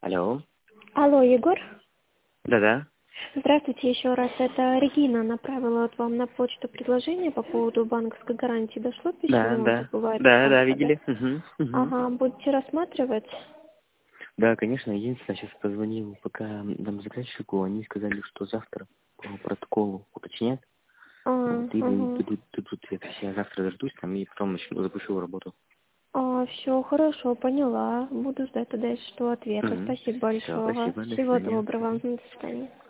Алло. Алло, Егор? Да-да. Здравствуйте еще раз. Это Регина направила вот вам на почту предложение по поводу банковской гарантии. Дошло Да, письмо? да. Тут бывает Да, да, ошибка, да? видели. Угу. Ага, будете рассматривать? Да, конечно, единственное, сейчас позвонил пока нам заказчику, они сказали, что завтра по протоколу уточнят. Вот, и Ага. тут я завтра дождусь там и потом запущу работу. Все хорошо, поняла. Буду ждать тогда, что ответа. Угу. Спасибо Все, большое. спасибо, до Всего свидания. доброго. До свидания.